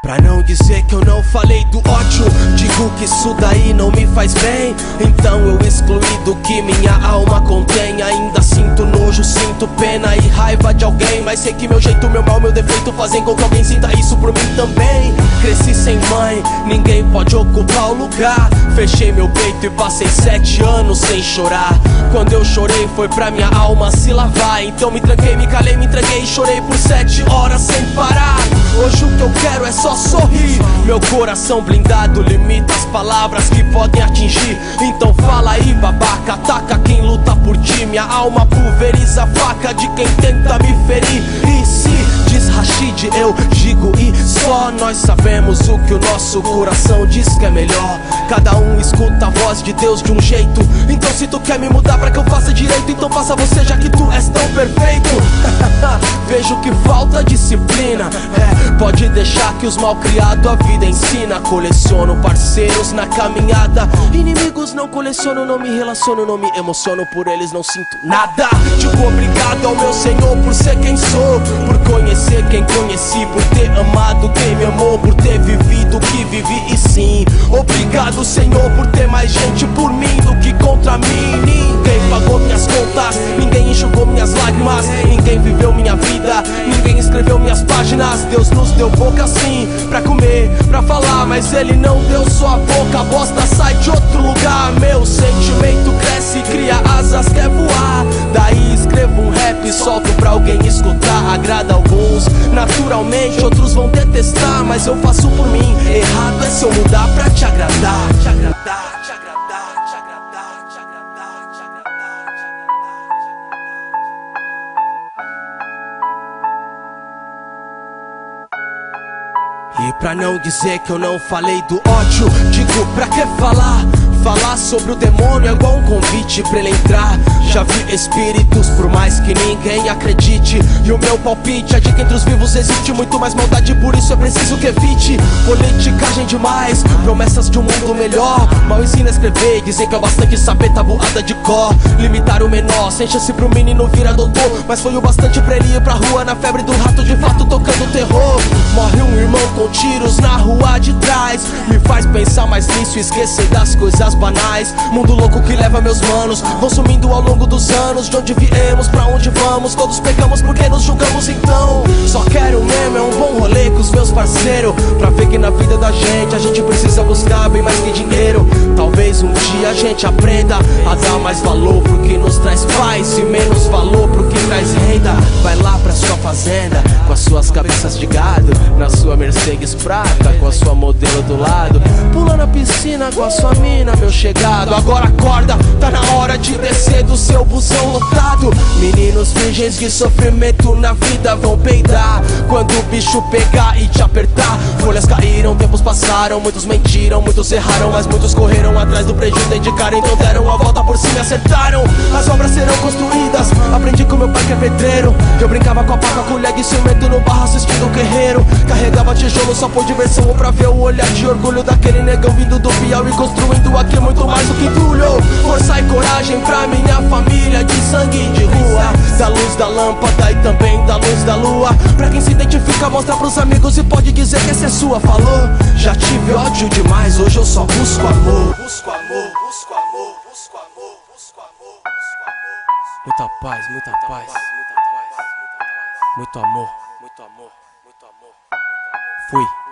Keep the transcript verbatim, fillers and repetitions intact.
Pra não dizer que eu não falei do ódio, digo que isso daí não me faz bem. Então eu excluí do que minha alma contém. Ainda sinto nojo, sinto pena e raiva de alguém, mas sei que meu jeito, meu mal, meu defeito fazem com que alguém sinta isso por mim também. Cresci sem mãe, ninguém pode ocupar o lugar. Fechei meu peito e passei sete anos sem chorar. Quando eu chorei foi pra minha alma se lavar. Então me tranquei, me calei, me entreguei e chorei por sete horas sem parar. Hoje o que eu quero é só sorrir. Meu coração blindado limita as palavras que podem atingir. Então fala aí, babaca, ataca quem luta por ti. Minha alma pulveriza a faca de quem tenta me ferir. E se diz Rashid, eu digo e só nós sabemos o que o nosso coração diz que é melhor. Cada um escuta a voz de Deus de um jeito. Então se tu quer me mudar pra que eu faça direito, então faça você, já que tu és tão perfeito. Vejo que falta disciplina, é, pode deixar que os malcriados a vida ensina. Coleciono parceiros na caminhada, inimigos não coleciono, não me relaciono, não me emociono, por eles não sinto nada. Digo obrigado ao meu Senhor por ser quem sou, por conhecer quem conheci, por ter amado quem me amou, por ter vivido o que vivi. E sim, obrigado Senhor por ter mais gente por mim do que contra mim. Ninguém pagou minhas contas, ninguém enxugou minhas lágrimas, ninguém viveu minha vida, ninguém escreveu minhas páginas. Deus nos deu boca sim, pra comer, pra falar, mas Ele não deu só a boca. A bosta sai de outro lugar. Meu sentimento cresce, cria asas, quer voar. Daí escrevo um rap, solto pra alguém escutar. Agrada alguns, naturalmente, outros vão detestar, mas eu faço por mim. Errado é se eu mudar pra te agradar. Te agradar, te agradar, te agradar, te agradar, te agradar, te agradar. E pra não dizer que eu não falei do ódio, digo pra que falar? Falar sobre o demônio é igual um convite pra ele entrar. Já vi espíritos, por mais que ninguém acredite. E o meu palpite é de que entre os vivos existe muito mais maldade, por isso é preciso que evite politicagem demais, promessas de um mundo melhor. Mal ensina a escrever, dizem que é bastante saber tabuada de cor. Limitar o menor, sem chance pro menino virar doutor, mas foi o bastante pra ele ir pra rua na febre do rato, de fato tocando terror. Morre um irmão com tiros na rua de trás, me faz pensar mais nisso e esquecer das coisas banais. Mundo louco que leva meus manos, vão sumindo ao longo dos anos. De onde viemos, pra onde vamos, todos pegamos porque nos julgamos então. Só quero mesmo é um bom rolê com os meus parceiros, pra ver que na vida da gente a gente precisa buscar bem mais que dinheiro. Talvez um dia a gente aprenda a dar mais valor pro que nos traz paz e menos valor pro que traz renda. Vai lá pra sua fazenda com as suas cabeças de gado, na sua Mercedes prata com a sua modelo do lado, pula na piscina com a sua mina, meu chegado. Agora acorda, tá na hora de descer do seu busão lotado. Meninos virgens de sofrimento na vida vão peidar quando o bicho pegar e te apertar. Folhas caíram, tempos passaram, muitos mentiram, muitos erraram, mas muitos correram atrás do prejuízo, dedicaram, então deram a volta por cima e acertaram. As obras serão construídas, aprendi com meu pai que é pedreiro. Eu brincava com a pá, com a colher de cimento no barro assistindo o guerreiro. Carregava tijolo só por diversão ou pra ver o olhar de orgulho daquele negão vindo do Piauí, construindo aqui muito mais do que entulho. Força e coragem pra minha família de sangue de rua, da luz da lâmpada e também da luz da lua. Pra quem se identifica, mostra pros amigos e pode dizer que essa é sua. Falou, já tive ódio demais, hoje eu só busco amor. Busco amor, busco amor, busco amor, busco amor, busco amor. Muita paz, muita paz, muita paz, muito amor, muito amor, muito amor. Fui.